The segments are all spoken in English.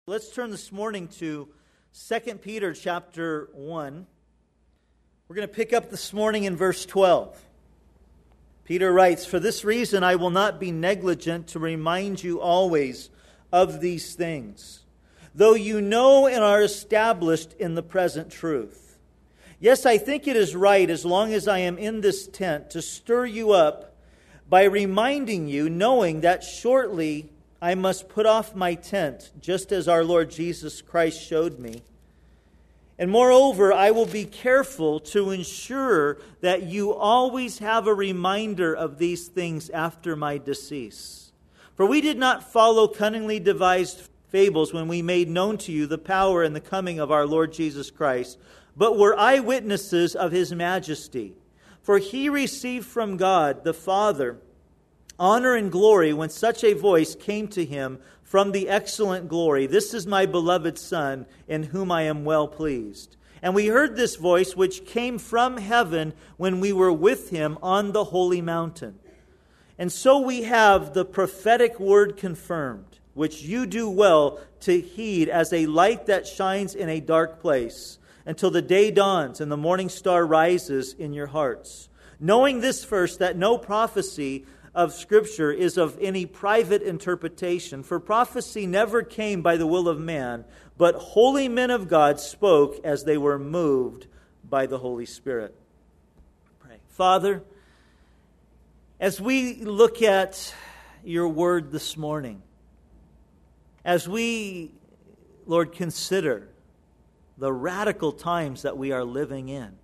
Let's turn this morning to 2 Peter chapter 1. We're going to pick up this morning in verse 12. Peter writes, "For this reason I will not be negligent to remind you always of these things, though you know and are established in the present truth. Yes, I think it is right, as long as I am in this tent, to stir you up by reminding you, knowing that shortly I must put off my tent, just as our Lord Jesus Christ showed me. And moreover, I will be careful to ensure that you always have a reminder of these things after my decease. For we did not follow cunningly devised fables when we made known to you the power and the coming of our Lord Jesus Christ, but were eyewitnesses of His majesty. For He received from God the Father honor and glory when such a voice came to Him from the excellent glory, 'This is my beloved Son, in whom I am well pleased.' And we heard this voice which came from heaven when we were with Him on the holy mountain. And so we have the prophetic word confirmed, which you do well to heed as a light that shines in a dark place, until the day dawns and the morning star rises in your hearts. Knowing this first, that no prophecy of Scripture is of any private interpretation, for prophecy never came by the will of man, but holy men of God spoke as they were moved by the Holy Spirit." Pray. Father, as we look at your word this morning, as we, Lord, consider the radical times that we are living in,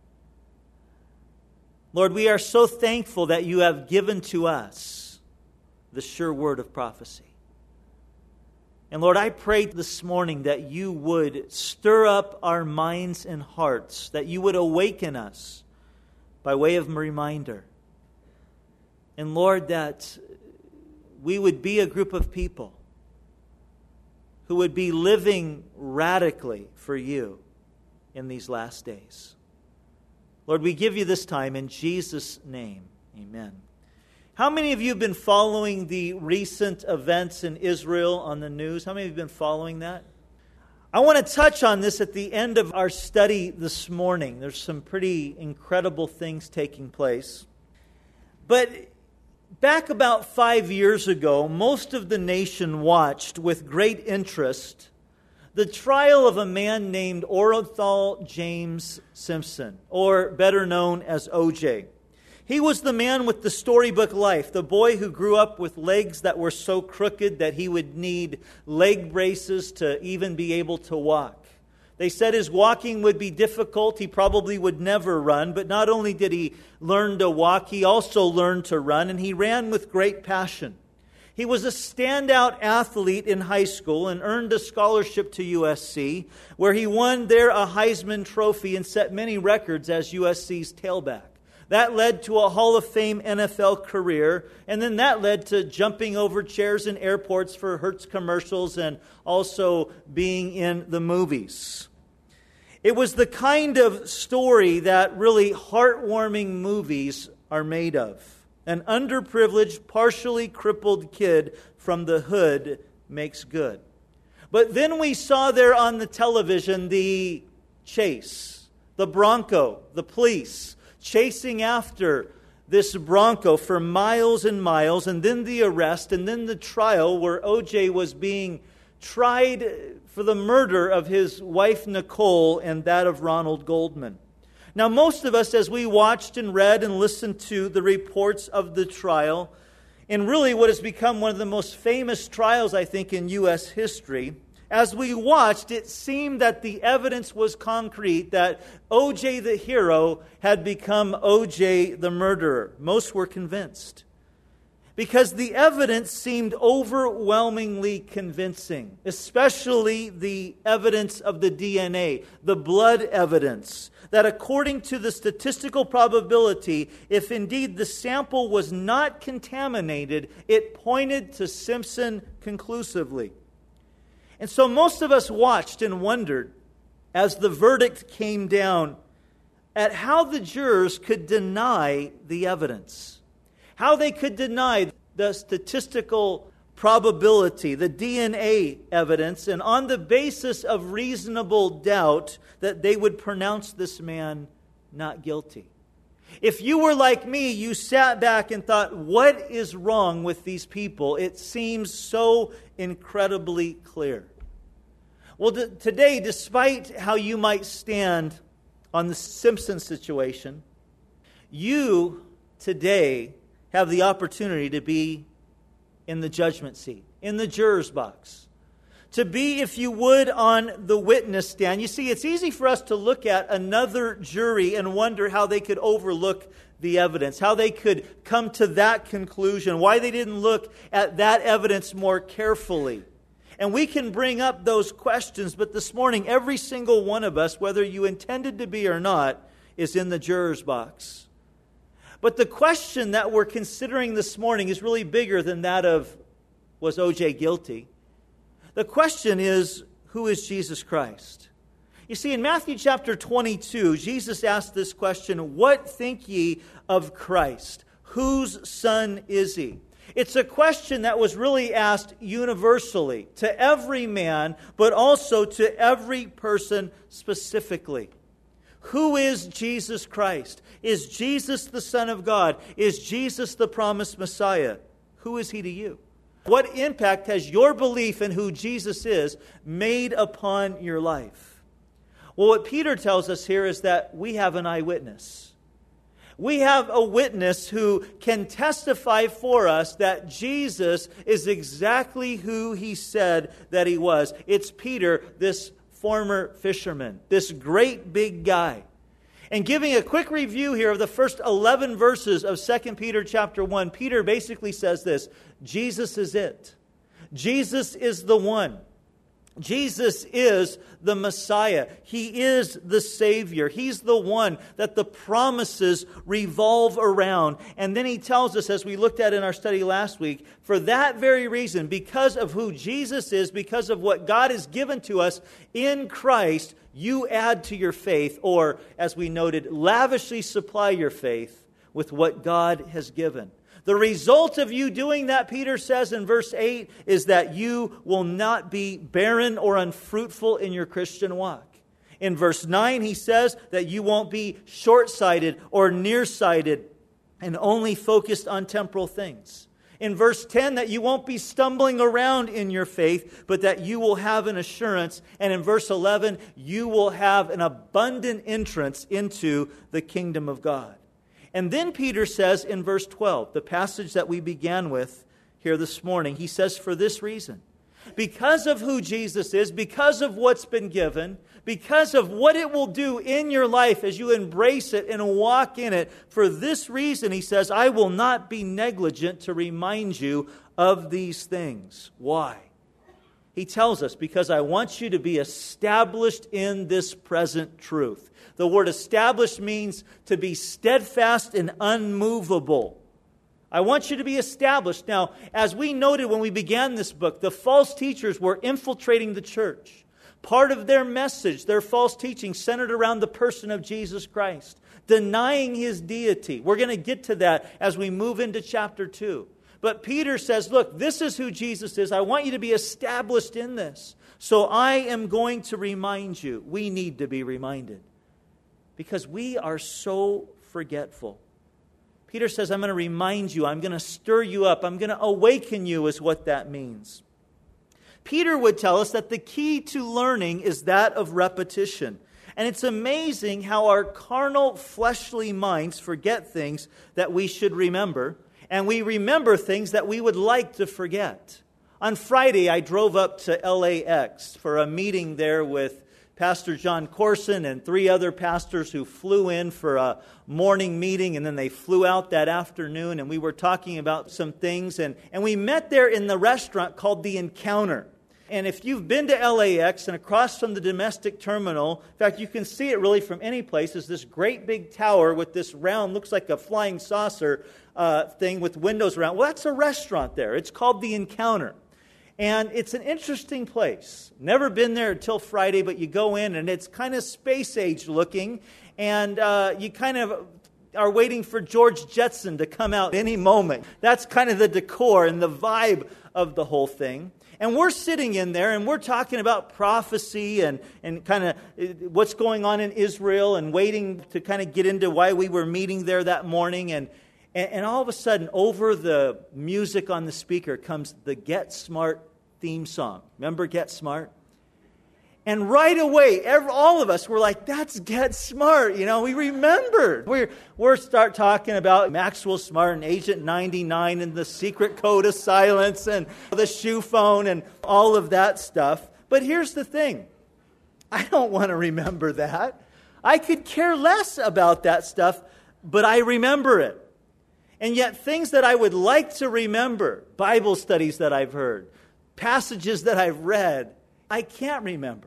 Lord, we are so thankful that you have given to us the sure word of prophecy. And Lord, I pray this morning that you would stir up our minds and hearts, that you would awaken us by way of reminder. And Lord, that we would be a group of people who would be living radically for you in these last days. Lord, we give you this time in Jesus' name. Amen. How many of you have been following the recent events in Israel on the news? How many of you have been following that? I want to touch on this at the end of our study this morning. There's some pretty incredible things taking place. But back about 5 years ago, most of the nation watched with great interest the trial of a man named Orenthal James Simpson, or better known as O.J. He was the man with the storybook life, the boy who grew up with legs that were so crooked that he would need leg braces to even be able to walk. They said his walking would be difficult. He probably would never run. But not only did he learn to walk, he also learned to run, and he ran with great passion. He was a standout athlete in high school and earned a scholarship to USC, where he won there a Heisman Trophy and set many records as USC's tailback. That led to a Hall of Fame NFL career, and then that led to jumping over chairs in airports for Hertz commercials and also being in the movies. It was the kind of story that really heartwarming movies are made of. An underprivileged, partially crippled kid from the hood makes good. But then we saw there on the television the chase, the Bronco, the police chasing after this Bronco for miles and miles, and then the arrest, and then the trial where O.J. was being tried for the murder of his wife Nicole and that of Ronald Goldman. Now, most of us, as we watched and read and listened to the reports of the trial, and really what has become one of the most famous trials, I think, in U.S. history, as we watched, it seemed that the evidence was concrete that O.J. the hero had become O.J. the murderer. Most were convinced, because the evidence seemed overwhelmingly convincing, especially the evidence of the DNA, the blood evidence, that according to the statistical probability, if indeed the sample was not contaminated, it pointed to Simpson conclusively. And so most of us watched and wondered, as the verdict came down, at how the jurors could deny the evidence, how they could deny the statistical probability, the DNA evidence, and on the basis of reasonable doubt, that they would pronounce this man not guilty. If you were like me, you sat back and thought, what is wrong with these people? It seems so incredibly clear. Well, today, despite how you might stand on the Simpson situation, you today have the opportunity to be in the judgment seat, in the juror's box. To be, if you would, on the witness stand. You see, it's easy for us to look at another jury and wonder how they could overlook the evidence, how they could come to that conclusion, why they didn't look at that evidence more carefully. And we can bring up those questions, but this morning, every single one of us, whether you intended to be or not, is in the juror's box. But the question that we're considering this morning is really bigger than that of, was O.J. guilty? The question is, who is Jesus Christ? You see, in Matthew chapter 22, Jesus asked this question, what think ye of Christ? Whose son is he? It's a question that was really asked universally to every man, but also to every person specifically. Who is Jesus Christ? Is Jesus the Son of God? Is Jesus the promised Messiah? Who is he to you? What impact has your belief in who Jesus is made upon your life? Well, what Peter tells us here is that we have an eyewitness. We have a witness who can testify for us that Jesus is exactly who he said that he was. It's Peter, this former fisherman, this great big guy. And giving a quick review here of the first 11 verses of 2 Peter chapter 1, Peter basically says this: Jesus is it. Jesus is the one. Jesus is the Messiah. He is the Savior. He's the one that the promises revolve around. And then he tells us, as we looked at in our study last week, for that very reason, because of who Jesus is, because of what God has given to us in Christ, you add to your faith, or as we noted, lavishly supply your faith with what God has given. The result of you doing that, Peter says in verse 8, is that you will not be barren or unfruitful in your Christian walk. In verse 9, he says that you won't be short-sighted or nearsighted and only focused on temporal things. In verse 10, that you won't be stumbling around in your faith, but that you will have an assurance. And in verse 11, you will have an abundant entrance into the kingdom of God. And then Peter says in verse 12, the passage that we began with here this morning, he says, for this reason, because of who Jesus is, because of what's been given, because of what it will do in your life as you embrace it and walk in it, for this reason, he says, I will not be negligent to remind you of these things. Why? He tells us, because I want you to be established in this present truth. The word established means to be steadfast and unmovable. I want you to be established. Now, as we noted when we began this book, the false teachers were infiltrating the church. Part of their message, their false teaching, centered around the person of Jesus Christ, denying his deity. We're going to get to that as we move into chapter 2. But Peter says, look, this is who Jesus is. I want you to be established in this. So I am going to remind you. We need to be reminded. Because we are so forgetful. Peter says, I'm going to remind you. I'm going to stir you up. I'm going to awaken you is what that means. Peter would tell us that the key to learning is that of repetition. And it's amazing how our carnal, fleshly minds forget things that we should remember. And we remember things that we would like to forget. On Friday, I drove up to LAX for a meeting there with Pastor John Corson and 3 other pastors who flew in for a morning meeting, and then they flew out that afternoon, and we were talking about some things, and we met there in the restaurant called The Encounter. And if you've been to LAX and across from the domestic terminal, in fact, you can see it really from any place, is this great big tower with this round, looks like a flying saucer thing with windows around. Well, that's a restaurant there. It's called The Encounter. And it's an interesting place. Never been there until Friday, but you go in and it's kind of space age looking. And you kind of are waiting for George Jetson to come out any moment. That's kind of the decor and the vibe of the whole thing. And we're sitting in there and we're talking about prophecy and kind of what's going on in Israel and waiting to kind of get into why we were meeting there that morning. And all of a sudden, over the music on the speaker comes the Get Smart theme song. Remember Get Smart? And right away, all of us were like, that's Get Smart. We remembered. We're start talking about Maxwell Smart and Agent 99 and the secret code of silence and the shoe phone and all of that stuff. But here's the thing. I don't want to remember that. I could care less about that stuff, but I remember it. And yet things that I would like to remember, Bible studies that I've heard, passages that I've read, I can't remember.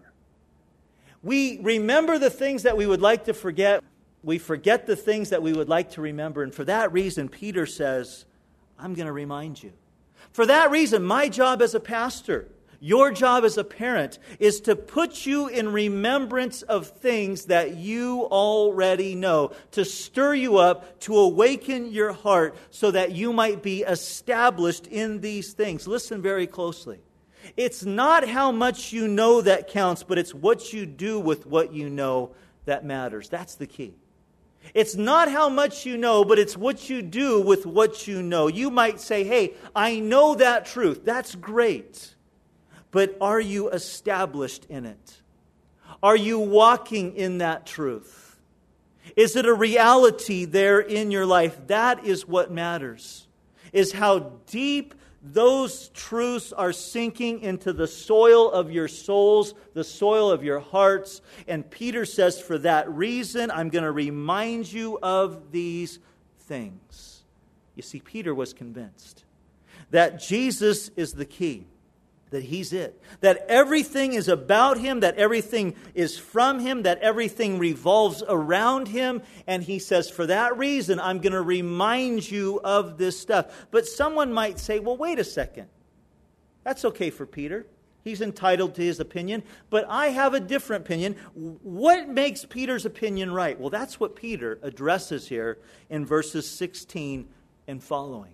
We remember the things that we would like to forget. We forget the things that we would like to remember. And for that reason, Peter says, I'm going to remind you. For that reason, my job as a pastor, your job as a parent, is to put you in remembrance of things that you already know, to stir you up, to awaken your heart so that you might be established in these things. Listen very closely. It's not how much you know that counts, but it's what you do with what you know that matters. That's the key. It's not how much you know, but it's what you do with what you know. You might say, hey, I know that truth. That's great. But are you established in it? Are you walking in that truth? Is it a reality there in your life? That is what matters, is how deep those truths are sinking into the soil of your souls, the soil of your hearts. And Peter says, for that reason, I'm going to remind you of these things. You see, Peter was convinced that Jesus is the key, that He's it, that everything is about Him, that everything is from Him, that everything revolves around Him. And he says, for that reason, I'm going to remind you of this stuff. But someone might say, well, wait a second. That's okay for Peter. He's entitled to his opinion. But I have a different opinion. What makes Peter's opinion right? Well, that's what Peter addresses here in verses 16 and following.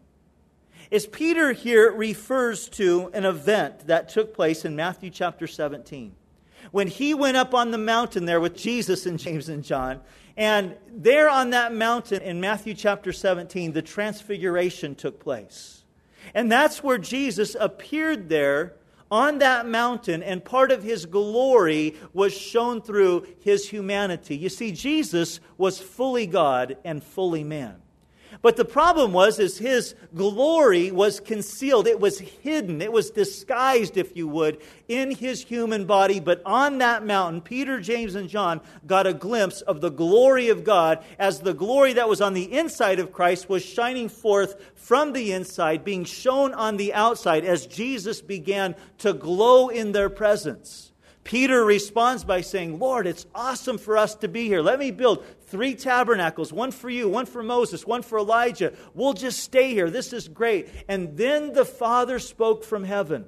Is Peter here refers to an event that took place in Matthew chapter 17. When he went up on the mountain there with Jesus and James and John. And there on that mountain in Matthew chapter 17, the transfiguration took place. And that's where Jesus appeared there on that mountain, and part of His glory was shown through His humanity. You see, Jesus was fully God and fully man. But the problem was His glory was concealed. It was hidden. It was disguised, if you would, in His human body. But on that mountain, Peter, James, and John got a glimpse of the glory of God as the glory that was on the inside of Christ was shining forth from the inside, being shown on the outside as Jesus began to glow in their presence. Peter responds by saying, Lord, it's awesome for us to be here. Let me build 3 tabernacles, one for you, one for Moses, one for Elijah. We'll just stay here. This is great. And then the Father spoke from heaven.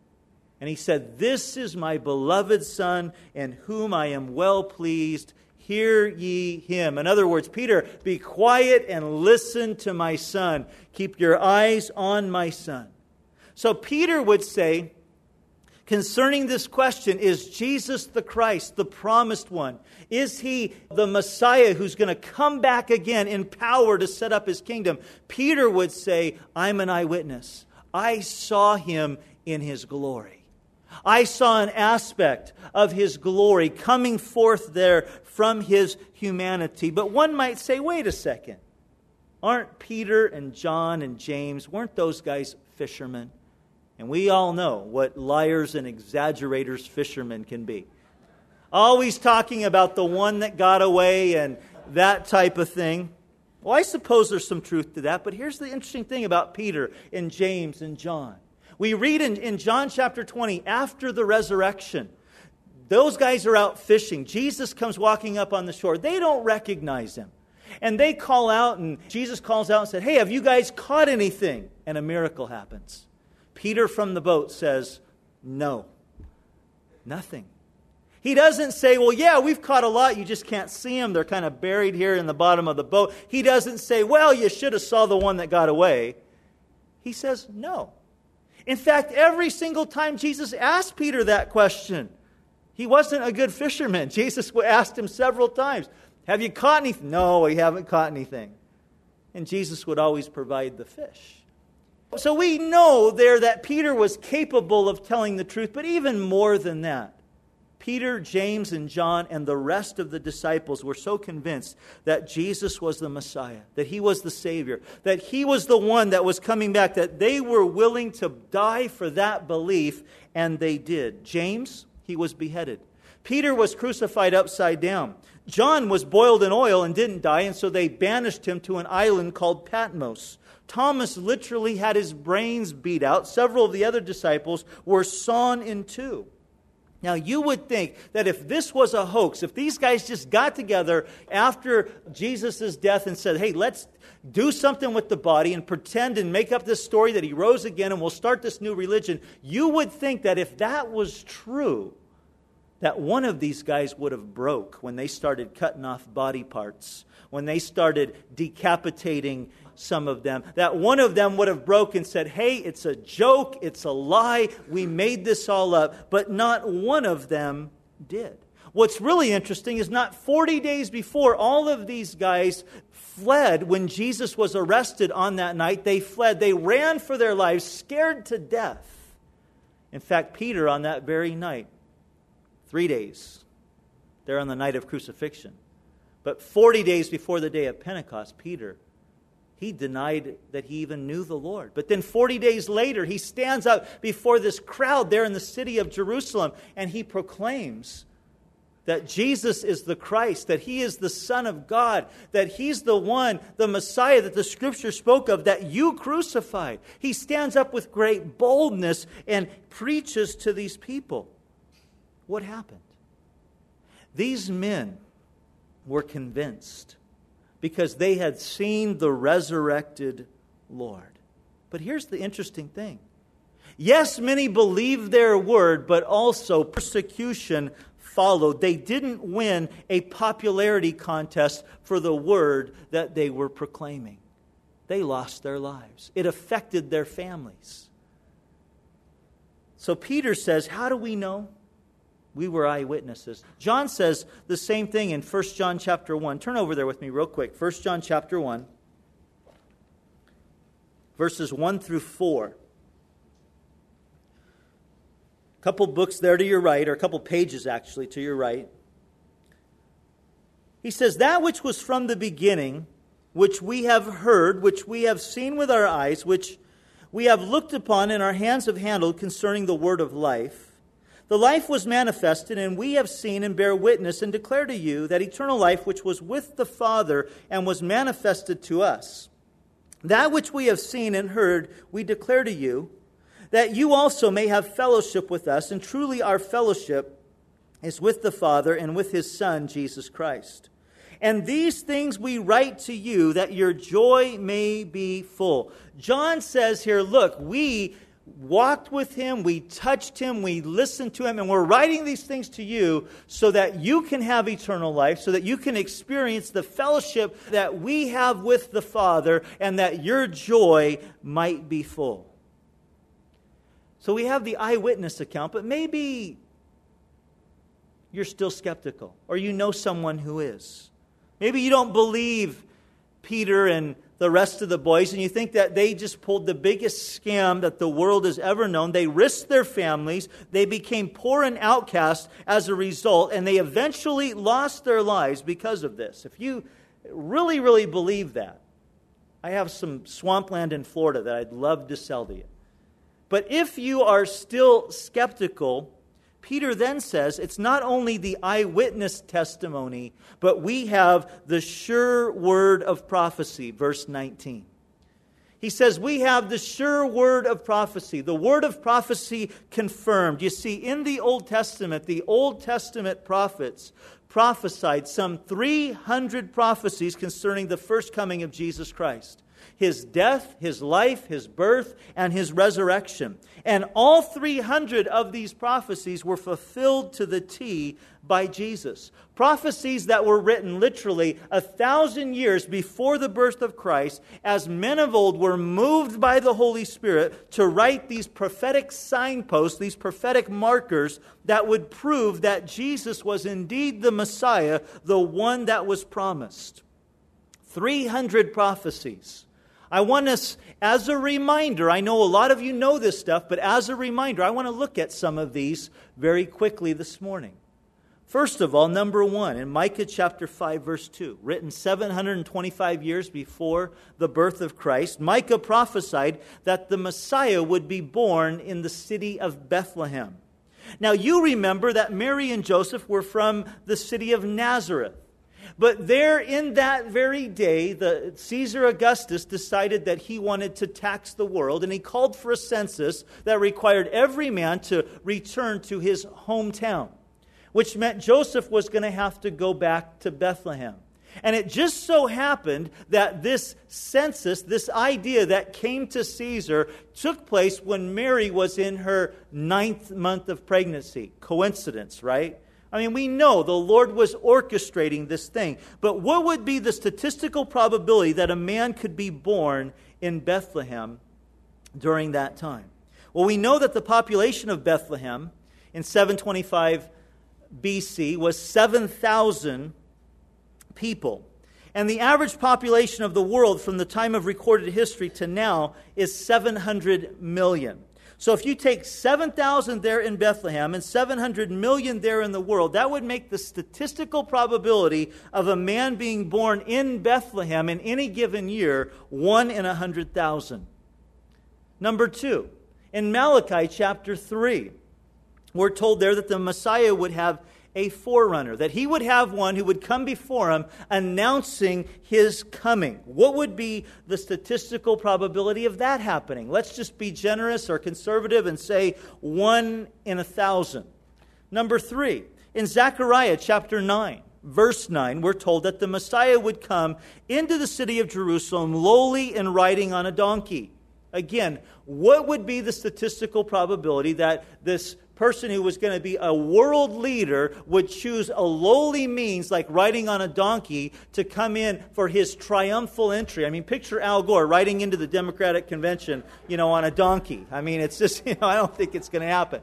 And He said, this is my beloved Son, in whom I am well pleased. Hear ye Him. In other words, Peter, be quiet and listen to my Son. Keep your eyes on my Son. So Peter would say, concerning this question, is Jesus the Christ, the promised one? Is He the Messiah who's going to come back again in power to set up His kingdom? Peter would say, I'm an eyewitness. I saw Him in His glory. I saw an aspect of His glory coming forth there from His humanity. But one might say, wait a second. Aren't Peter and John and James, weren't those guys fishermen? And we all know what liars and exaggerators fishermen can be. Always talking about the one that got away and that type of thing. Well, I suppose there's some truth to that, but here's the interesting thing about Peter and James and John. We read in John chapter 20, after the resurrection, those guys are out fishing. Jesus comes walking up on the shore. They don't recognize Him. And they call out, and Jesus calls out and said, hey, have you guys caught anything? And a miracle happens. Peter from the boat says, no, nothing. He doesn't say, well, yeah, we've caught a lot. You just can't see them. They're kind of buried here in the bottom of the boat. He doesn't say, well, you should have saw the one that got away. He says, no. In fact, every single time Jesus asked Peter that question, he wasn't a good fisherman. Jesus asked him several times, have you caught anything? No, we haven't caught anything. And Jesus would always provide the fish. So we know there that Peter was capable of telling the truth, but even more than that, Peter, James, and John, and the rest of the disciples were so convinced that Jesus was the Messiah, that He was the Savior, that He was the one that was coming back, that they were willing to die for that belief, and they did. James, he was beheaded. Peter was crucified upside down. John was boiled in oil and didn't die, and so they banished him to an island called Patmos. Thomas literally had his brains beat out. Several of the other disciples were sawn in two. Now, you would think that if this was a hoax, if these guys just got together after Jesus' death and said, hey, let's do something with the body and pretend and make up this story that He rose again and we'll start this new religion, you would think that if that was true, that one of these guys would have broke when they started cutting off body parts, when they started decapitating some of them, that one of them would have broke and said, hey, it's a joke, it's a lie, we made this all up, but not one of them did. What's really interesting is not 40 days before all of these guys fled when Jesus was arrested on that night. They fled, they ran for their lives, scared to death. In fact, Peter on that very night, 3 days, there on the night of crucifixion, but 40 days before the day of Pentecost, Peter, he denied that he even knew the Lord. But then 40 days later, he stands up before this crowd there in the city of Jerusalem, and he proclaims that Jesus is the Christ, that He is the Son of God, that He's the one, the Messiah that the Scripture spoke of, that you crucified. He stands up with great boldness and preaches to these people. What happened? These men were convinced because they had seen the resurrected Lord. But here's the interesting thing. Yes, many believed their word, but also persecution followed. They didn't win a popularity contest for the word that they were proclaiming. They lost their lives. It affected their families. So Peter says, how do we know? We were eyewitnesses. John says the same thing in 1 John chapter 1. Turn over there with me real quick. 1 John chapter 1, verses 1 through 4. A couple books there to your right, or a couple pages actually to your right. He says, that which was from the beginning, which we have heard, which we have seen with our eyes, which we have looked upon and our hands have handled concerning the word of life. The life was manifested, and we have seen and bear witness and declare to you that eternal life which was with the Father and was manifested to us. That which we have seen and heard we declare to you, that you also may have fellowship with us, and truly our fellowship is with the Father and with His Son, Jesus Christ. And these things we write to you, that your joy may be full. John says here, look, we walked with Him, we touched Him, we listened to Him, and we're writing these things to you so that you can have eternal life, so that you can experience the fellowship that we have with the Father, and that your joy might be full. So we have the eyewitness account, but maybe you're still skeptical, or you know someone who is. Maybe you don't believe Peter and the rest of the boys, and you think that they just pulled the biggest scam that the world has ever known. They risked their families. They became poor and outcast as a result, and they eventually lost their lives because of this. If you really, really believe that, I have some swampland in Florida that I'd love to sell to you. But if you are still skeptical, Peter then says it's not only the eyewitness testimony, but we have the sure word of prophecy, verse 19. He says we have the sure word of prophecy, the word of prophecy confirmed. You see, in the Old Testament prophets prophesied some 300 prophecies concerning the first coming of Jesus Christ. his death, his life, his birth, and his resurrection. And all 300 of these prophecies were fulfilled to the T by Jesus. Prophecies that were written literally 1,000 years before the birth of Christ, as men of old were moved by the Holy Spirit to write these prophetic signposts, these prophetic markers that would prove that Jesus was indeed the Messiah, the one that was promised. 300 prophecies. I want us, as a reminder, I know a lot of you know this stuff, but as a reminder, I want to look at some of these very quickly this morning. First of all, number one, in Micah chapter 5, verse 2, written 725 years before the birth of Christ, Micah prophesied that the Messiah would be born in the city of Bethlehem. Now, you remember that Mary and Joseph were from the city of Nazareth. But there in that very day, the Caesar Augustus decided that he wanted to tax the world, and he called for a census that required every man to return to his hometown, which meant Joseph was going to have to go back to Bethlehem. And it just so happened that this census, this idea that came to Caesar, took place when Mary was in her 9th month of pregnancy. Coincidence, right? I mean, we know the Lord was orchestrating this thing. But what would be the statistical probability that a man could be born in Bethlehem during that time? Well, we know that the population of Bethlehem in 725 BC was 7,000 people. And the average population of the world from the time of recorded history to now is 700 million. So if you take 7,000 there in Bethlehem and 700 million there in the world, that would make the statistical probability of a man being born in Bethlehem in any given year 1 in 100,000. Number two, in Malachi chapter 3, we're told there that the Messiah would have a forerunner, that he would have one who would come before him announcing his coming. What would be the statistical probability of that happening? Let's just be generous or conservative and say 1 in 1,000. Number three, in Zechariah chapter 9, verse 9, we're told that the Messiah would come into the city of Jerusalem lowly and riding on a donkey. Again, what would be the statistical probability that this person who was going to be a world leader would choose a lowly means like riding on a donkey to come in for his triumphal entry? I mean, picture Al Gore riding into the Democratic convention, on a donkey. I mean, it's just, I don't think it's going to happen.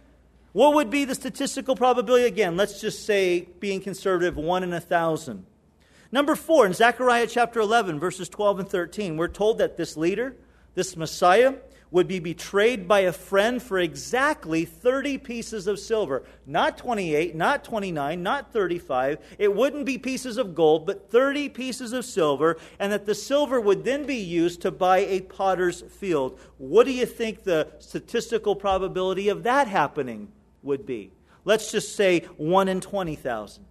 What would be the statistical probability? Again, let's just say, being conservative, 1 in 1,000. Number four, in Zechariah chapter 11, verses 12 and 13, we're told that this leader, this Messiah, would be betrayed by a friend for exactly 30 pieces of silver. Not 28, not 29, not 35. It wouldn't be pieces of gold, but 30 pieces of silver, and that the silver would then be used to buy a potter's field. What do you think the statistical probability of that happening would be? Let's just say 1 in 20,000.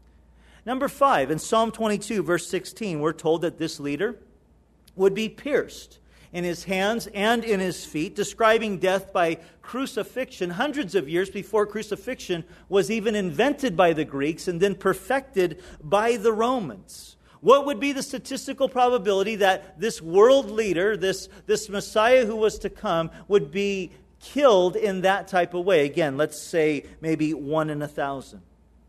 Number five, in Psalm 22, verse 16, we're told that this leader would be pierced in his hands and in his feet, describing death by crucifixion hundreds of years before crucifixion was even invented by the Greeks and then perfected by the Romans. What would be the statistical probability that this world leader, this Messiah who was to come, would be killed in that type of way? Again, let's say maybe 1 in 1,000.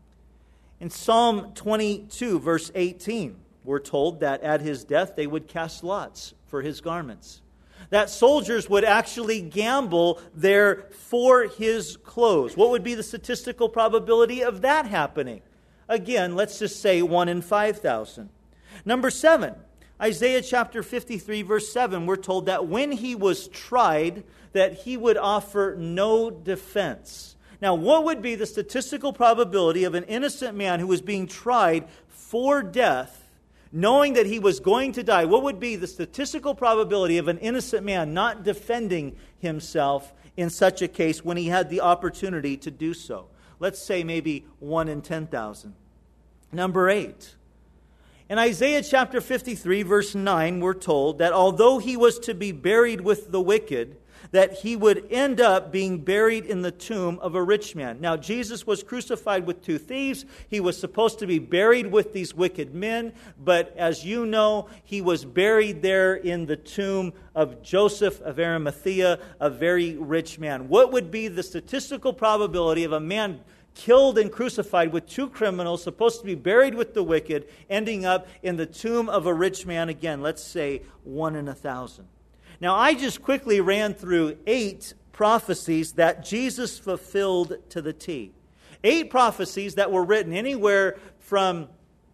In Psalm 22, verse 18, we're told that at his death they would cast lots for his garments. That soldiers would actually gamble there for his clothes. What would be the statistical probability of that happening? Again, let's just say 1 in 5,000. Number seven, Isaiah chapter 53, verse 7, we're told that when he was tried, that he would offer no defense. Now, what would be the statistical probability of an innocent man who was being tried for death, knowing that he was going to die? What would be the statistical probability of an innocent man not defending himself in such a case when he had the opportunity to do so? Let's say maybe 1 in 10,000. Number 8. In Isaiah chapter 53, verse 9, we're told that although he was to be buried with the wicked, that he would end up being buried in the tomb of a rich man. Now, Jesus was crucified with two thieves. He was supposed to be buried with these wicked men, but as you know, he was buried there in the tomb of Joseph of Arimathea, a very rich man. What would be the statistical probability of a man killed and crucified with two criminals, supposed to be buried with the wicked, ending up in the tomb of a rich man? Again, let's say 1 in 1,000. Now, I just quickly ran through 8 prophecies that Jesus fulfilled to the T. 8 prophecies that were written anywhere from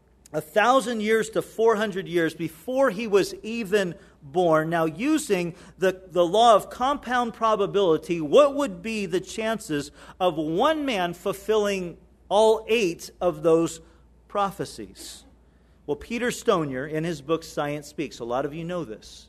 1,000 years to 400 years before he was even born. Now, using the law of compound probability, what would be the chances of one man fulfilling all 8 of those prophecies? Well, Peter Stonier, in his book Science Speaks, a lot of you know this.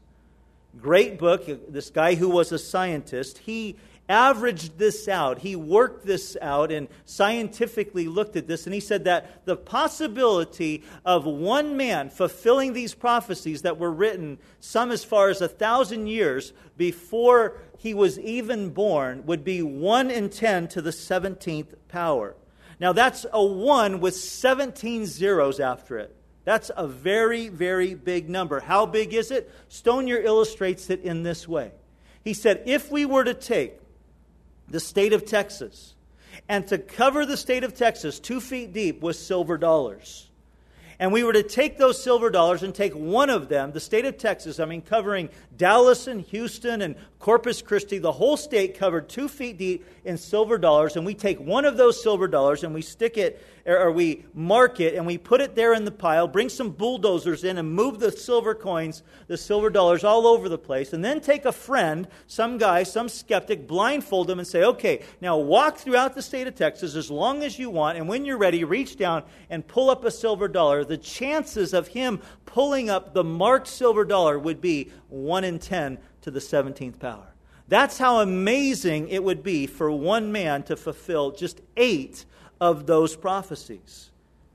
Great book. This guy who was a scientist, he averaged this out. He worked this out and scientifically looked at this, and he said that the possibility of one man fulfilling these prophecies that were written some as far as 1,000 years before he was even born would be 1 in 10 to the 17th power. Now that's a 1 with 17 zeros after it. That's a very, very big number. How big is it? Stonier illustrates it in this way. He said, if we were to take the state of Texas and to cover the state of Texas 2 feet deep with silver dollars, and we were to take those silver dollars and take one of them, the state of Texas, covering Dallas and Houston and Corpus Christi, the whole state covered 2 feet deep in silver dollars, and we take one of those silver dollars and we stick it, or we mark it, and we put it there in the pile, bring some bulldozers in and move the silver coins, the silver dollars all over the place, and then take a friend, some guy, some skeptic, blindfold him and say, okay, now walk throughout the state of Texas as long as you want, and when you're ready, reach down and pull up a silver dollar. The chances of him pulling up the marked silver dollar would be 1 in 10 to the 17th power. That's how amazing it would be for one man to fulfill just 8 of those prophecies.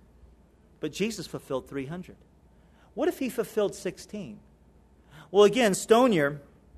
But Jesus fulfilled 300. What if he fulfilled 16? Well, again, Stonier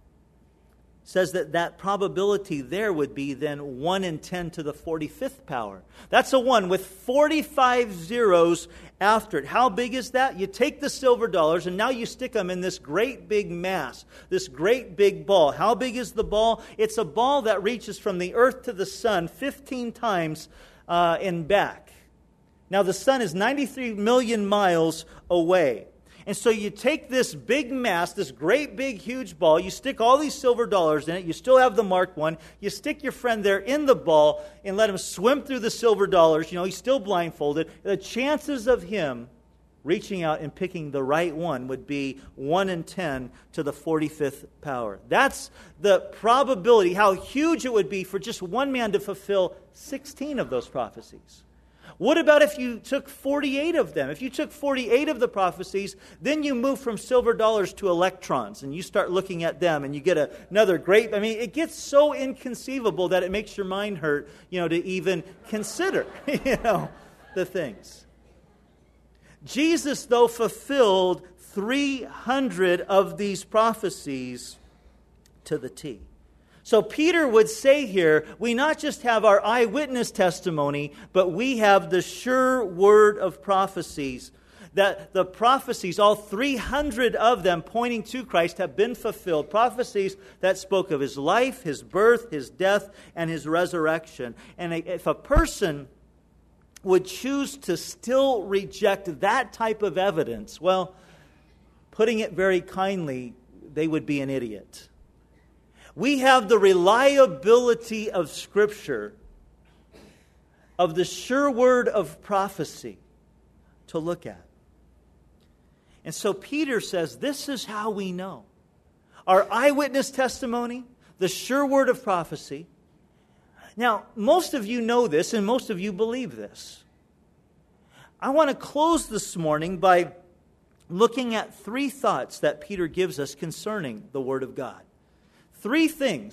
says that probability there would be then 1 in 10 to the 45th power. That's a 1 with 45 zeros after it. How big is that? You take the silver dollars and now you stick them in this great big mass, this great big ball. How big is the ball? It's a ball that reaches from the earth to the sun 15 times and back. Now the sun is 93 million miles away. And so you take this big mass, this great big huge ball, you stick all these silver dollars in it, you still have the marked one, you stick your friend there in the ball and let him swim through the silver dollars, he's still blindfolded. The chances of him reaching out and picking the right one would be 1 in 10 to the 45th power. That's the probability, how huge it would be for just one man to fulfill 16 of those prophecies. What about if you took 48 of them? If you took 48 of the prophecies, then you move from silver dollars to electrons, and you start looking at them, and you get another great... it gets so inconceivable that it makes your mind hurt, to even consider, the things. Jesus, though, fulfilled 300 of these prophecies to the T. So Peter would say here, we not just have our eyewitness testimony, but we have the sure word of prophecies. That the prophecies, all 300 of them pointing to Christ, have been fulfilled. Prophecies that spoke of his life, his birth, his death, and his resurrection. And if a person would choose to still reject that type of evidence, well, putting it very kindly, they would be an idiot. We have the reliability of Scripture, of the sure word of prophecy to look at. And so Peter says, this is how we know. Our eyewitness testimony, the sure word of prophecy. Now, most of you know this and most of you believe this. I want to close this morning by looking at 3 thoughts that Peter gives us concerning the Word of God. 3 things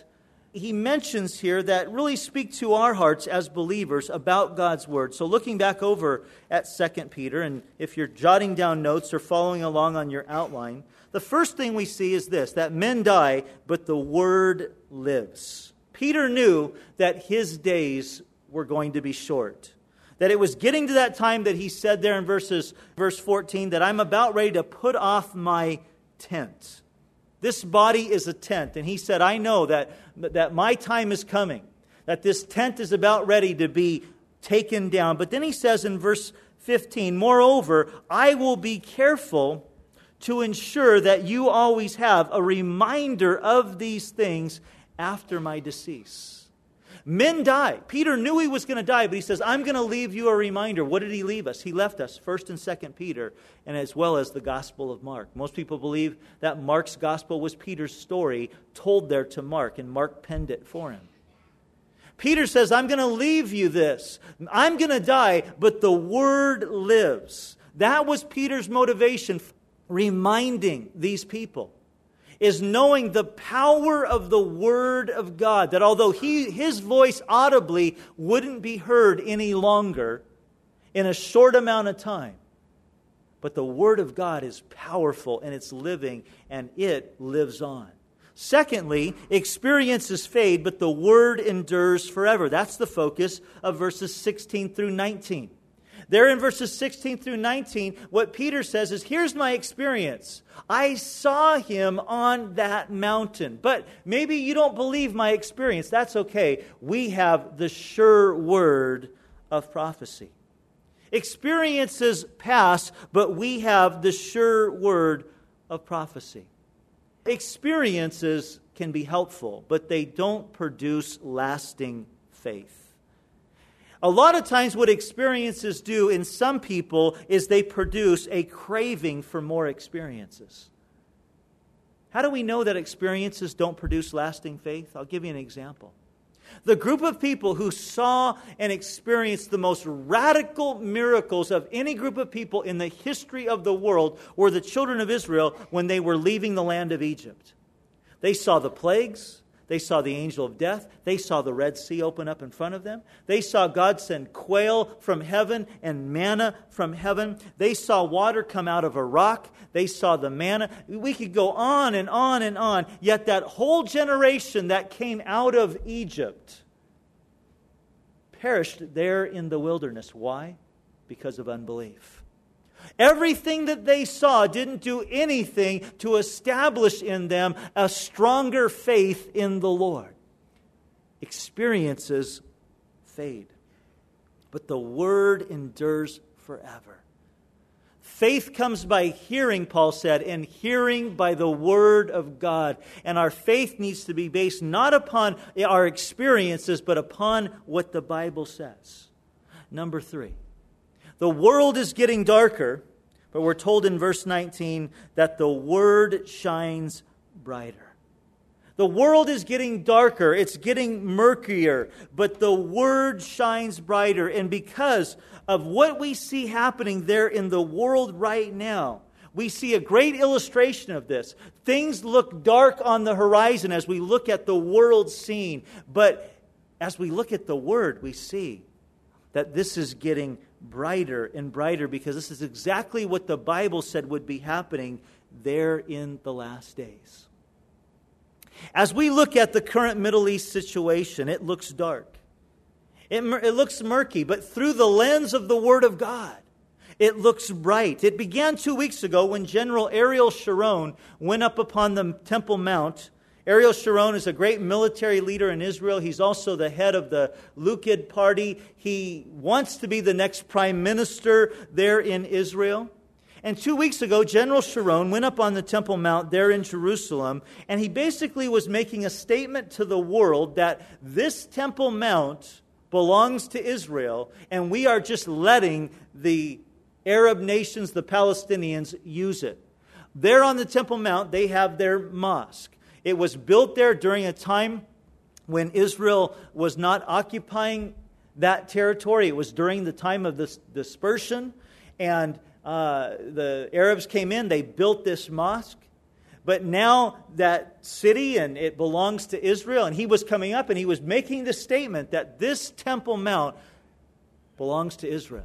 he mentions here that really speak to our hearts as believers about God's Word. So looking back over at 2 Peter, and if you're jotting down notes or following along on your outline, the first thing we see is this, that men die, but the Word lives. Peter knew that his days were going to be short. That it was getting to that time that he said there in verse 14, that I'm about ready to put off my tent. This body is a tent. And he said, I know that my time is coming. That this tent is about ready to be taken down. But then he says in verse 15, moreover, I will be careful to ensure that you always have a reminder of these things after my decease. Men die. Peter knew he was going to die, but he says, I'm going to leave you a reminder. What did he leave us? He left us 1st and 2nd Peter, and as well as the Gospel of Mark. Most people believe that Mark's Gospel was Peter's story told there to Mark, and Mark penned it for him. Peter says, I'm going to leave you this. I'm going to die, but the Word lives. That was Peter's motivation, reminding these people, is knowing the power of the Word of God. That although his voice audibly wouldn't be heard any longer in a short amount of time, but the Word of God is powerful and it's living and it lives on. Secondly, experiences fade, but the Word endures forever. That's the focus of verses 16 through 19. There in verses 16 through 19, what Peter says is, here's my experience. I saw him on that mountain. But maybe you don't believe my experience. That's okay. We have the sure word of prophecy. Experiences pass, but we have the sure word of prophecy. Experiences can be helpful, but they don't produce lasting faith. A lot of times what experiences do in some people is they produce a craving for more experiences. How do we know that experiences don't produce lasting faith? I'll give you an example. The group of people who saw and experienced the most radical miracles of any group of people in the history of the world were the children of Israel when they were leaving the land of Egypt. They saw the plagues. They saw the angel of death. They saw the Red Sea open up in front of them. They saw God send quail from heaven and manna from heaven. They saw water come out of a rock. They saw the manna. We could go on and on and on. Yet that whole generation that came out of Egypt perished there in the wilderness. Why? Because of unbelief. Everything that they saw didn't do anything to establish in them a stronger faith in the Lord. Experiences fade, but the Word endures forever. Faith comes by hearing, Paul said, and hearing by the Word of God. And our faith needs to be based not upon our experiences, but upon what the Bible says. Number 3. The world is getting darker, but we're told in verse 19 that the Word shines brighter. The world is getting darker, it's getting murkier, but the Word shines brighter. And because of what we see happening there in the world right now, we see a great illustration of this. Things look dark on the horizon as we look at the world scene, but as we look at the Word, we see that this is getting brighter and brighter, because this is exactly what the Bible said would be happening there in the last days. As we look at the current Middle East situation, it looks dark. It looks murky, but through the lens of the Word of God, it looks bright. It began 2 weeks ago when General Ariel Sharon went up upon the Temple Mount. Ariel Sharon is a great military leader in Israel. He's also the head of the Likud party. He wants to be the next prime minister there in Israel. And 2 weeks ago, General Sharon went up on the Temple Mount there in Jerusalem, and he basically was making a statement to the world that this Temple Mount belongs to Israel, and we are just letting the Arab nations, the Palestinians, use it. There on the Temple Mount, they have their mosque. It was built there during a time when Israel was not occupying that territory. It was during the time of the dispersion, and the Arabs came in. They built this mosque. But now that city, and it belongs to Israel, and he was coming up and he was making the statement that this Temple Mount belongs to Israel.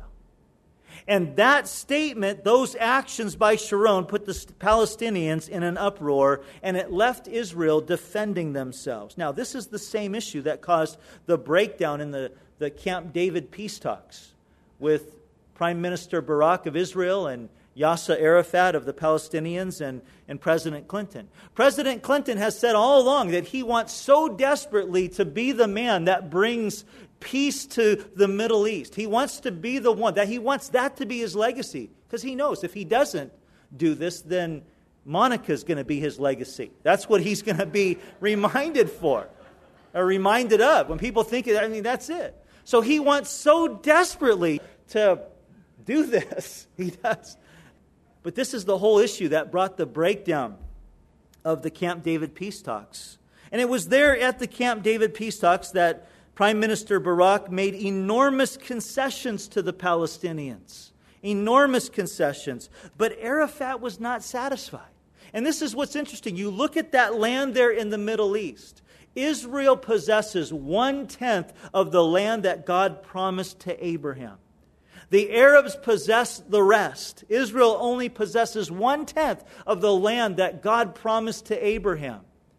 And that statement, those actions by Sharon, put the Palestinians in an uproar, and it left Israel defending themselves. Now, this is the same issue that caused the breakdown in the Camp David peace talks with Prime Minister Barak of Israel and Yasser Arafat of the Palestinians and President Clinton. President Clinton has said all along that he wants so desperately to be the man that brings peace to the Middle East. He wants to be the one, that he wants that to be his legacy. Because he knows if he doesn't do this, then Monica's going to be his legacy. That's what he's going to be reminded for, or reminded of. When people think, that's it. So he wants so desperately to do this. He does. But this is the whole issue that brought the breakdown of the Camp David peace talks. And it was there at the Camp David peace talks that Prime Minister Barak made enormous concessions to the Palestinians. Enormous concessions. But Arafat was not satisfied. And this is what's interesting. You look at that land there in the Middle East. Israel possesses 1/10 of the land that God promised to Abraham. The Arabs possess the rest. Israel only possesses 1/10 of the land that God promised to Abraham.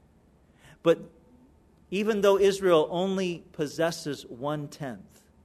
But even though Israel only possesses 1/10,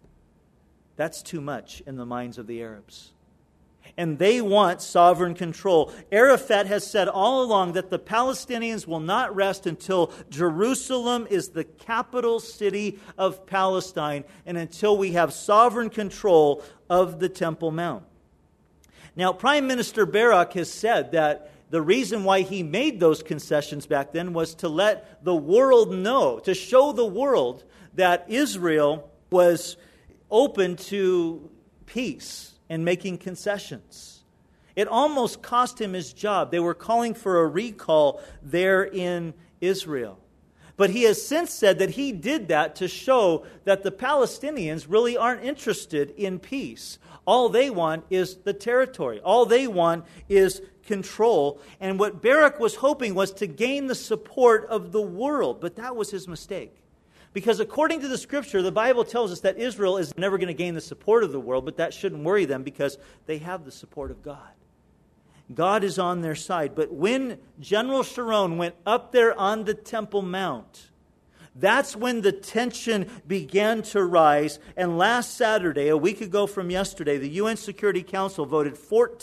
that's too much in the minds of the Arabs. And they want sovereign control. Arafat has said all along that the Palestinians will not rest until Jerusalem is the capital city of Palestine and until we have sovereign control of the Temple Mount. Now, Prime Minister Barak has said that the reason why he made those concessions back then was to let the world know, to show the world that Israel was open to peace and making concessions. It almost cost him his job. They were calling for a recall there in Israel. But he has since said that he did that to show that the Palestinians really aren't interested in peace. All they want is the territory. All they want is control. And what Barak was hoping was to gain the support of the world. But that was his mistake. Because according to the Scripture, the Bible tells us that Israel is never going to gain the support of the world, but that shouldn't worry them because they have the support of God. God is on their side. But when General Sharon went up there on the Temple Mount, that's when the tension began to rise. And last Saturday, a week ago from yesterday, the UN Security Council voted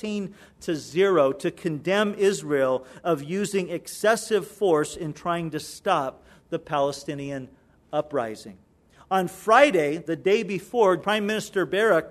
14-0 to condemn Israel of using excessive force in trying to stop the Palestinian uprising. On Friday, the day before, Prime Minister Barak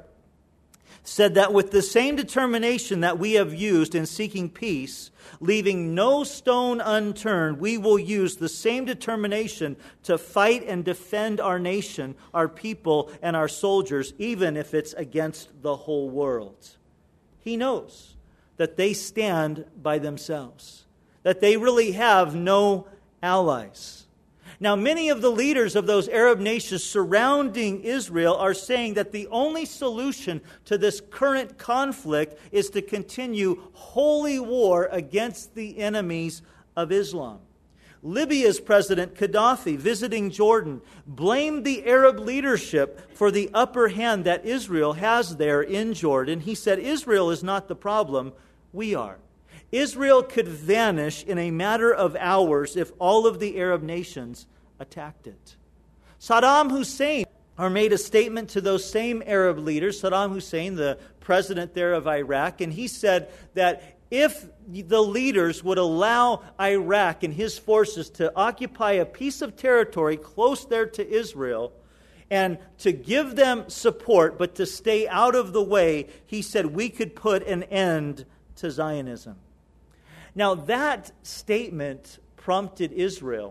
said that with the same determination that we have used in seeking peace, leaving no stone unturned, we will use the same determination to fight and defend our nation, our people, and our soldiers, even if it's against the whole world. He knows that they stand by themselves, that they really have no allies. Now, many of the leaders of those Arab nations surrounding Israel are saying that the only solution to this current conflict is to continue holy war against the enemies of Islam. Libya's President Gaddafi, visiting Jordan, blamed the Arab leadership for the upper hand that Israel has there in Jordan. He said, Israel is not the problem, we are. Israel could vanish in a matter of hours if all of the Arab nations attacked it. Saddam Hussein made a statement to those same Arab leaders, Saddam Hussein, the president there of Iraq, and he said that if the leaders would allow Iraq and his forces to occupy a piece of territory close there to Israel, and to give them support, but to stay out of the way, he said we could put an end to Zionism. Now, that statement prompted Israel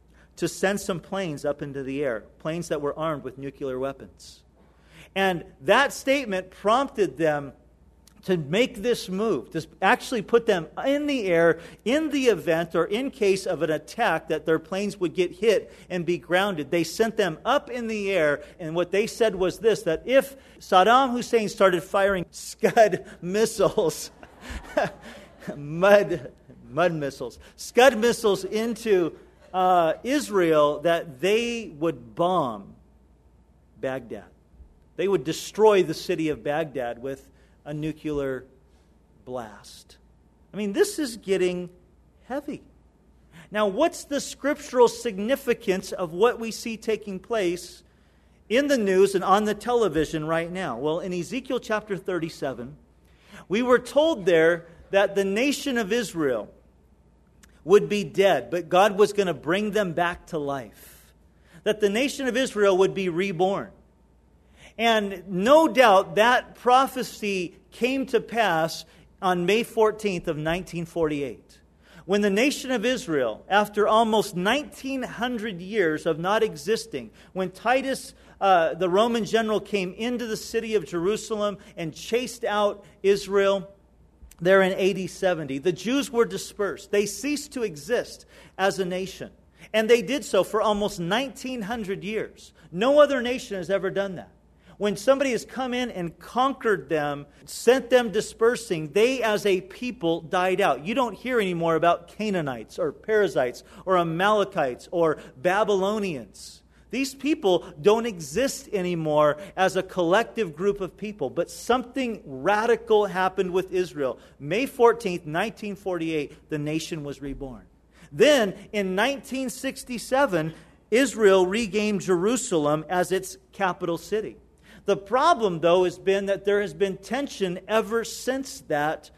to send some planes up into the air, planes that were armed with nuclear weapons. And that statement prompted them to make this move, to actually put them in the air in the event or in case of an attack that their planes would get hit and be grounded. They sent them up in the air, and what they said was this, that if Saddam Hussein started firing Scud missiles, mud mud missiles, Scud missiles into Israel, that they would bomb Baghdad. They would destroy the city of Baghdad with a nuclear blast. I mean, this is getting heavy. Now, what's the scriptural significance of what we see taking place in the news and on the television right now? Well, in Ezekiel chapter 37, we were told there that the nation of Israel would be dead, but God was going to bring them back to life. That the nation of Israel would be reborn. And no doubt that prophecy came to pass on May 14th of 1948. When the nation of Israel, after almost 1900 years of not existing, when Titus, the Roman general, came into the city of Jerusalem and chased out Israel there in AD 70, the Jews were dispersed. They ceased to exist as a nation. And they did so for almost 1900 years. No other nation has ever done that. When somebody has come in and conquered them, sent them dispersing, they as a people died out. You don't hear anymore about Canaanites or Perizzites or Amalekites or Babylonians. These people don't exist anymore as a collective group of people. But something radical happened with Israel. May 14th, 1948, the nation was reborn. Then, in 1967, Israel regained Jerusalem as its capital city. The problem, though, has been that there has been tension ever since that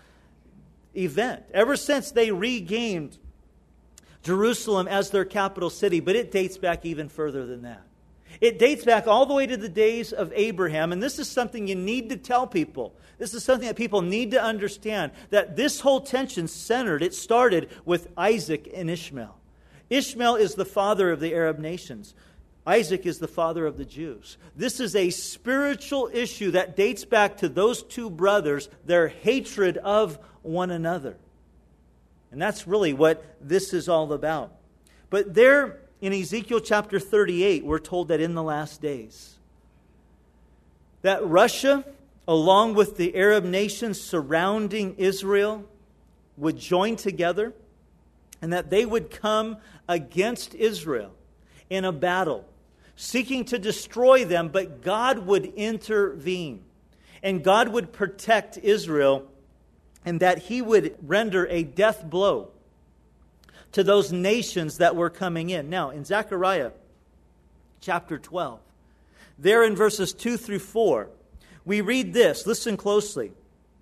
event, ever since they regained Jerusalem as their capital city, but it dates back even further than that. It dates back all the way to the days of Abraham, and this is something you need to tell people. This is something that people need to understand, that this whole tension it started with Isaac and Ishmael. Ishmael is the father of the Arab nations. Isaac is the father of the Jews. This is a spiritual issue that dates back to those two brothers, their hatred of one another. And that's really what this is all about. But there in Ezekiel chapter 38, we're told that in the last days, that Russia, along with the Arab nations surrounding Israel, would join together and that they would come against Israel in a battle, seeking to destroy them, but God would intervene. And God would protect Israel, and that He would render a death blow to those nations that were coming in. Now, in Zechariah chapter 12, there in verses 2 through 4, we read this. Listen closely.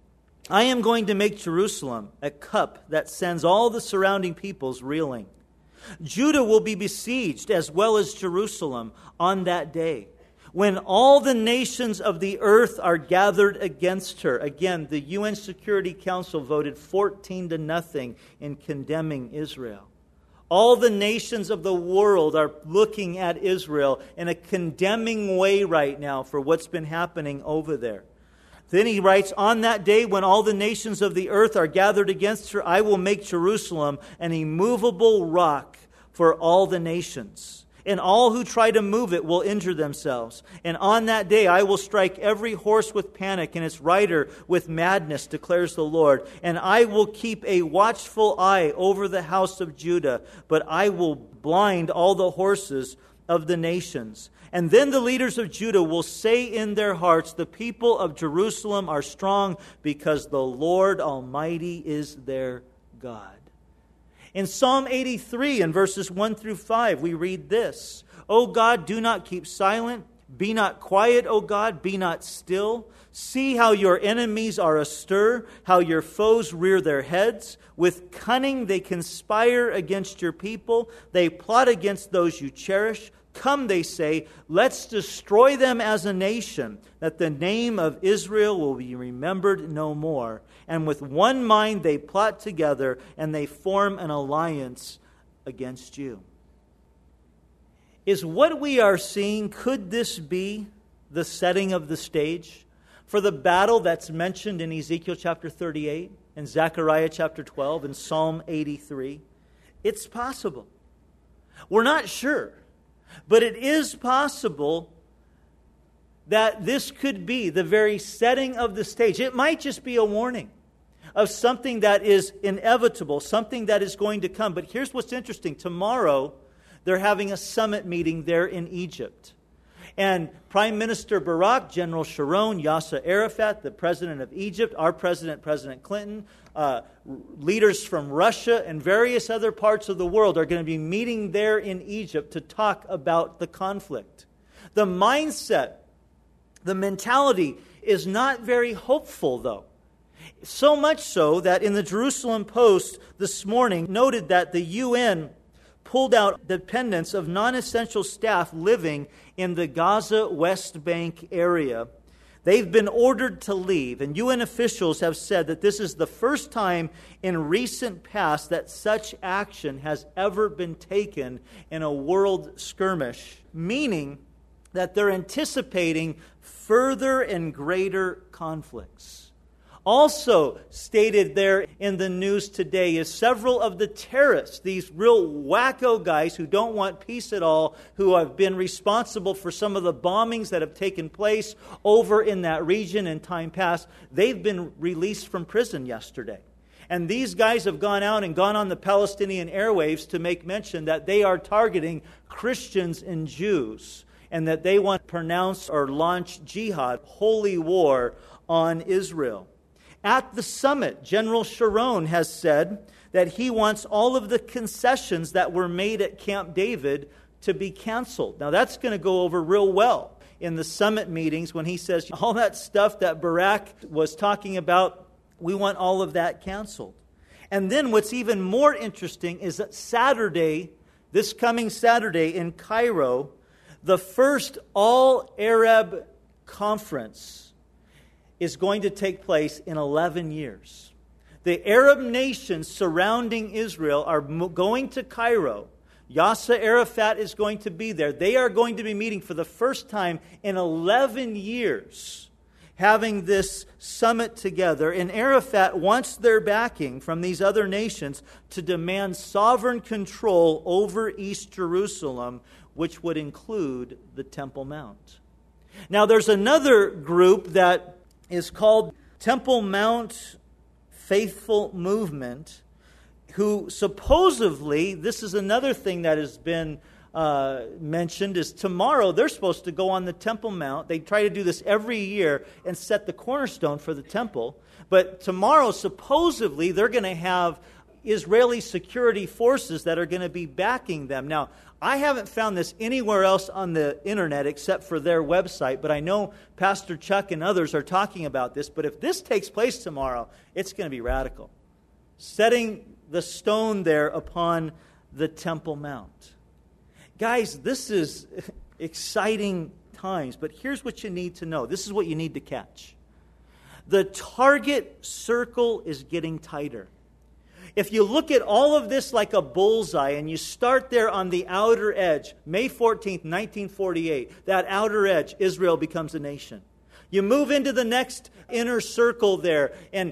I am going to make Jerusalem a cup that sends all the surrounding peoples reeling. Judah will be besieged as well as Jerusalem on that day, when all the nations of the earth are gathered against her. Again, the UN Security Council voted 14-0 in condemning Israel. All the nations of the world are looking at Israel in a condemning way right now for what's been happening over there. Then he writes, on that day when all the nations of the earth are gathered against her, I will make Jerusalem an immovable rock for all the nations. And all who try to move it will injure themselves. And on that day I will strike every horse with panic and its rider with madness, declares the Lord. And I will keep a watchful eye over the house of Judah, but I will blind all the horses of the nations. And then the leaders of Judah will say in their hearts, the people of Jerusalem are strong because the Lord Almighty is their God. In Psalm 83, in verses 1 through 5, we read this. O God, do not keep silent. Be not quiet, O God, be not still. See how your enemies are astir, how your foes rear their heads. With cunning they conspire against your people. They plot against those you cherish. Come, they say, let's destroy them as a nation, that the name of Israel will be remembered no more. And with one mind they plot together, and they form an alliance against you. Is what we are seeing, could this be the setting of the stage for the battle that's mentioned in Ezekiel chapter 38, in Zechariah chapter 12, in Psalm 83? It's possible. We're not sure. But it is possible that this could be the very setting of the stage. It might just be a warning of something that is inevitable, something that is going to come. But here's what's interesting. Tomorrow, they're having a summit meeting there in Egypt. And Prime Minister Barak, General Sharon, Yasser Arafat, the president of Egypt, our president, President Clinton, leaders from Russia and various other parts of the world are going to be meeting there in Egypt to talk about the conflict. The mindset, the mentality is not very hopeful, though. So much so that in the Jerusalem Post this morning noted that the UN pulled out dependents of non-essential staff living in the Gaza West Bank area. They've been ordered to leave, and UN officials have said that this is the first time in recent past that such action has ever been taken in a world skirmish, meaning that they're anticipating further and greater conflicts. Also stated there in the news today is several of the terrorists, these real wacko guys who don't want peace at all, who have been responsible for some of the bombings that have taken place over in that region in time past. They've been released from prison yesterday. And these guys have gone out and gone on the Palestinian airwaves to make mention that they are targeting Christians and Jews, and that they want to pronounce or launch jihad, holy war, on Israel. At the summit, General Sharon has said that he wants all of the concessions that were made at Camp David to be canceled. Now, that's going to go over real well in the summit meetings when he says all that stuff that Barak was talking about, we want all of that canceled. And then what's even more interesting is that Saturday, this coming Saturday in Cairo, the first all-Arab conference is going to take place in 11 years. The Arab nations surrounding Israel are going to Cairo. Yasser Arafat is going to be there. They are going to be meeting for the first time in 11 years, having this summit together. And Arafat wants their backing from these other nations to demand sovereign control over East Jerusalem, which would include the Temple Mount. Now, there's another group that is called Temple Mount Faithful Movement, who supposedly, this is another thing that has been mentioned, is tomorrow they're supposed to go on the Temple Mount. They try to do this every year and set the cornerstone for the temple. But tomorrow, supposedly, they're going to have Israeli security forces that are going to be backing them. Now, I haven't found this anywhere else on the internet except for their website, but I know Pastor Chuck and others are talking about this. But if this takes place tomorrow, it's going to be radical. Setting the stone there upon the Temple Mount. Guys, this is exciting times, but here's what you need to know. This is what you need to catch. The target circle is getting tighter. If you look at all of this like a bullseye and you start there on the outer edge, May 14th, 1948, that outer edge, Israel becomes a nation. You move into the next inner circle there, in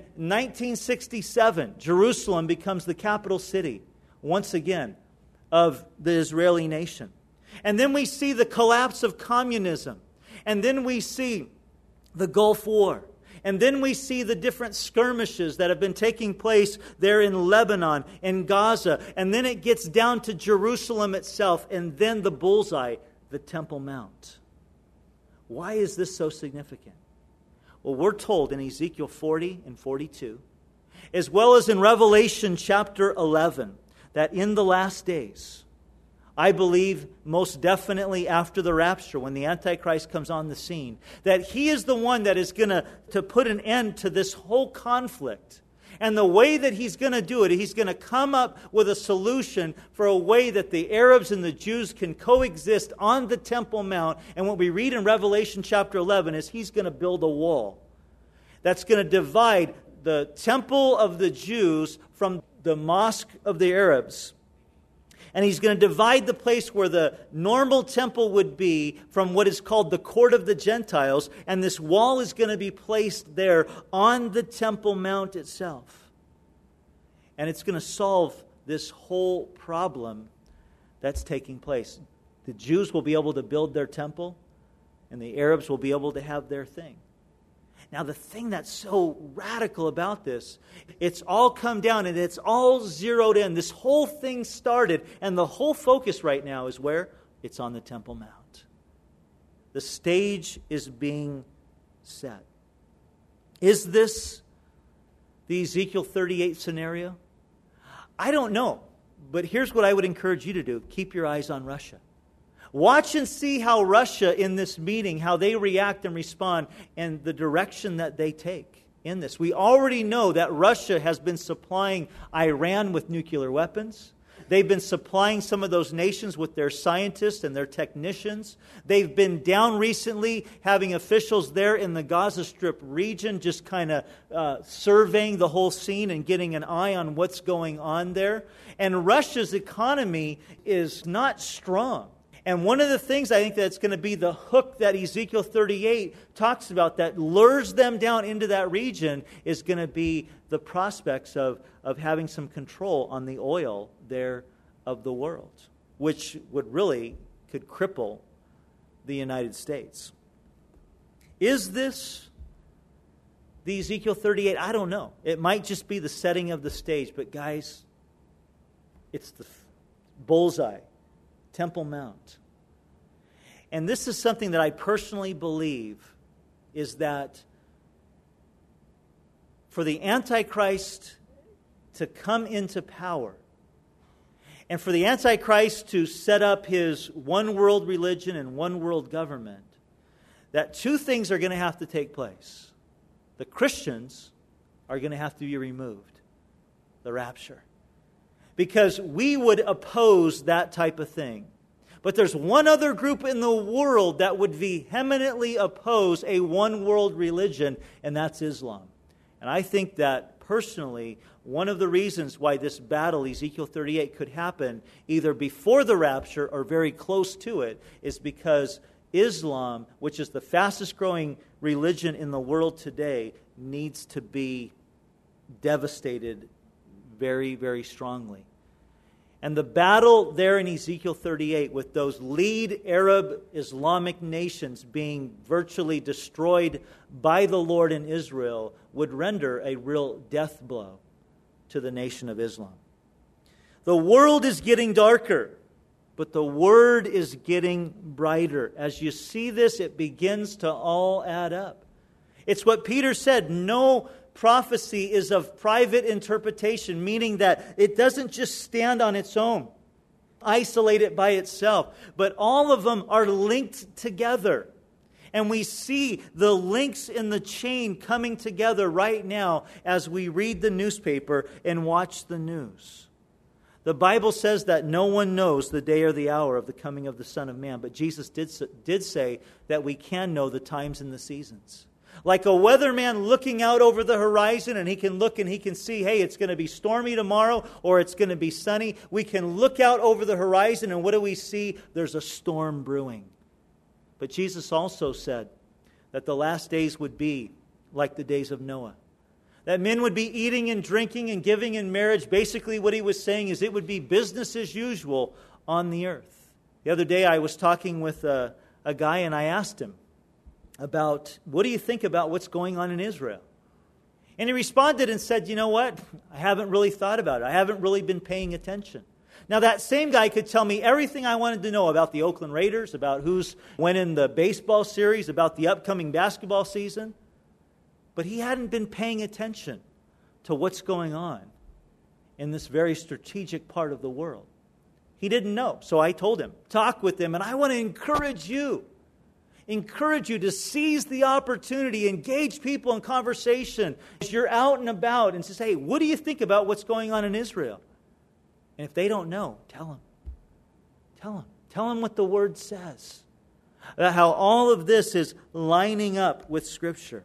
1967, Jerusalem becomes the capital city, once again, of the Israeli nation. And then we see the collapse of communism. And then we see the Gulf War. And then we see the different skirmishes that have been taking place there in Lebanon, in Gaza. And then it gets down to Jerusalem itself. And then the bullseye, the Temple Mount. Why is this so significant? Well, we're told in Ezekiel 40 and 42, as well as in Revelation chapter 11, that in the last days, I believe most definitely after the rapture, when the Antichrist comes on the scene, that he is the one that is going to put an end to this whole conflict. And the way that he's going to do it, he's going to come up with a solution for a way that the Arabs and the Jews can coexist on the Temple Mount. And what we read in Revelation chapter 11 is he's going to build a wall that's going to divide the temple of the Jews from the mosque of the Arabs. And he's going to divide the place where the normal temple would be from what is called the court of the Gentiles. And this wall is going to be placed there on the Temple Mount itself. And it's going to solve this whole problem that's taking place. The Jews will be able to build their temple, and the Arabs will be able to have their thing. Now, the thing that's so radical about this, it's all come down and it's all zeroed in. This whole thing started, and the whole focus right now is where? It's on the Temple Mount. The stage is being set. Is this the Ezekiel 38 scenario? I don't know, but here's what I would encourage you to do. Keep your eyes on Russia. Watch and see how Russia in this meeting, how they react and respond and the direction that they take in this. We already know that Russia has been supplying Iran with nuclear weapons. They've been supplying some of those nations with their scientists and their technicians. They've been down recently having officials there in the Gaza Strip region just kind of surveying the whole scene and getting an eye on what's going on there. And Russia's economy is not strong. And one of the things I think that's going to be the hook that Ezekiel 38 talks about that lures them down into that region is going to be the prospects of having some control on the oil there of the world, which would really could cripple the United States. Is this the Ezekiel 38? I don't know. It might just be the setting of the stage. But guys, it's the bullseye. Temple Mount. And this is something that I personally believe is that for the Antichrist to come into power and for the Antichrist to set up his one world religion and one world government, that two things are going to have to take place. The Christians are going to have to be removed. The rapture. Because we would oppose that type of thing. But there's one other group in the world that would vehemently oppose a one-world religion, and that's Islam. And I think that, personally, one of the reasons why this battle, Ezekiel 38, could happen either before the rapture or very close to it is because Islam, which is the fastest-growing religion in the world today, needs to be devastated very, very strongly. And the battle there in Ezekiel 38 with those lead Arab Islamic nations being virtually destroyed by the Lord in Israel would render a real death blow to the nation of Islam. The world is getting darker, but the word is getting brighter. As you see this, it begins to all add up. It's what Peter said, no prophecy is of private interpretation, meaning that it doesn't just stand on its own, isolate it by itself, but all of them are linked together. And we see the links in the chain coming together right now as we read the newspaper and watch the news. The Bible says that no one knows the day or the hour of the coming of the Son of Man, but Jesus did say that we can know the times and the seasons. Like a weatherman looking out over the horizon and he can look and he can see, hey, it's going to be stormy tomorrow or it's going to be sunny. We can look out over the horizon and what do we see? There's a storm brewing. But Jesus also said that the last days would be like the days of Noah. That men would be eating and drinking and giving in marriage. Basically what he was saying is it would be business as usual on the earth. The other day I was talking with a guy and I asked him about, what do you think about what's going on in Israel? And he responded and said, you know what? I haven't really thought about it. I haven't really been paying attention. Now that same guy could tell me everything I wanted to know about the Oakland Raiders, about who's went in the baseball series, about the upcoming basketball season. But he hadn't been paying attention to what's going on in this very strategic part of the world. He didn't know. So I told him, talk with him, and I want to encourage you to seize the opportunity, engage people in conversation as you're out and about and say, hey, what do you think about what's going on in Israel? And if they don't know, tell them. Tell them. Tell them what the Word says. How all of this is lining up with Scripture.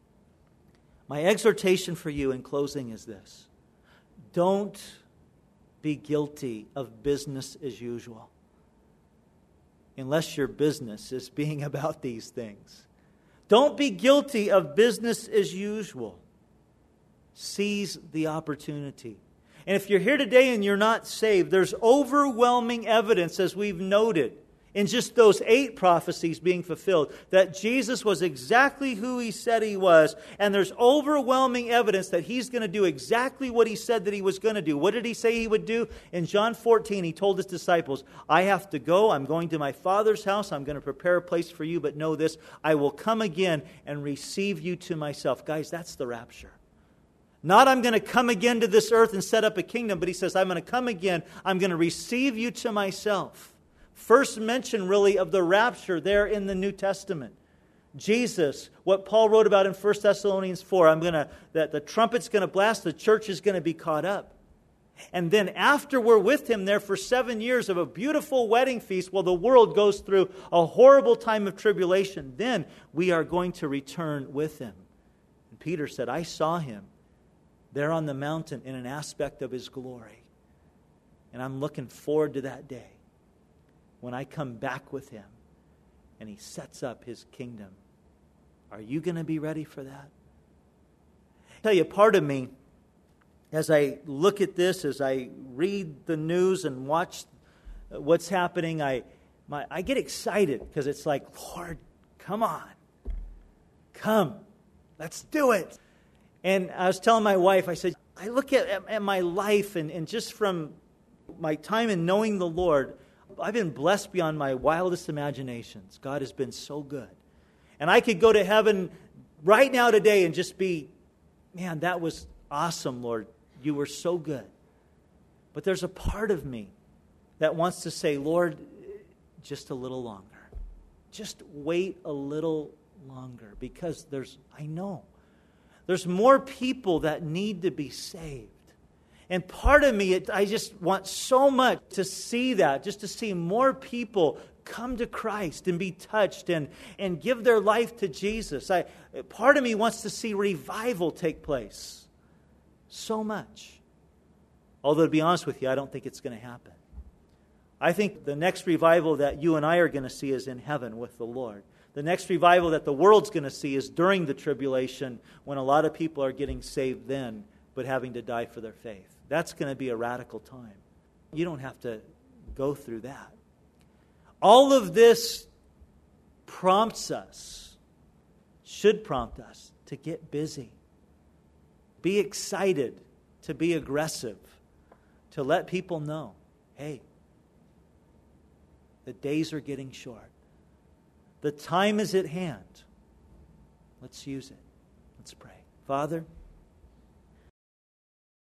My exhortation for you in closing is this. Don't be guilty of business as usual. Unless your business is being about these things. Don't be guilty of business as usual. Seize the opportunity. And if you're here today and you're not saved, there's overwhelming evidence, as we've noted, in just those 8 prophecies being fulfilled, that Jesus was exactly who He said He was, and there's overwhelming evidence that He's going to do exactly what He said that He was going to do. What did He say He would do? In John 14, He told His disciples, I have to go, I'm going to my Father's house, I'm going to prepare a place for you, but know this, I will come again and receive you to myself. Guys, that's the rapture. Not I'm going to come again to this earth and set up a kingdom, but He says, I'm going to come again, I'm going to receive you to myself. First mention really of the rapture there in the New Testament. Jesus, what Paul wrote about in 1 Thessalonians 4, that the trumpet's going to blast, the church is going to be caught up. And then after we're with Him there for 7 years of a beautiful wedding feast while the world goes through a horrible time of tribulation, then we are going to return with Him. And Peter said, I saw Him there on the mountain in an aspect of His glory. And I'm looking forward to that day when I come back with Him and He sets up His kingdom. Are you going to be ready for that? I tell you, part of me, as I look at this, as I read the news and watch what's happening, I get excited because it's like, Lord, come on. Come. Let's do it. And I was telling my wife, I said, I look at my life and just from my time in knowing the Lord, I've been blessed beyond my wildest imaginations. God has been so good. And I could go to heaven right now today and just be, man, that was awesome, Lord. You were so good. But there's a part of me that wants to say, Lord, just a little longer. Just wait a little longer. Because I know there's more people that need to be saved. And part of me, I just want so much to see that, just to see more people come to Christ and be touched and give their life to Jesus. Part of me wants to see revival take place. So much. Although, to be honest with you, I don't think it's going to happen. I think the next revival that you and I are going to see is in heaven with the Lord. The next revival that the world's going to see is during the tribulation when a lot of people are getting saved then, but having to die for their faith. That's going to be a radical time. You don't have to go through that. All of this prompts us, should prompt us, to get busy. Be excited, to be aggressive, to let people know, hey, the days are getting short. The time is at hand. Let's use it. Let's pray. Father,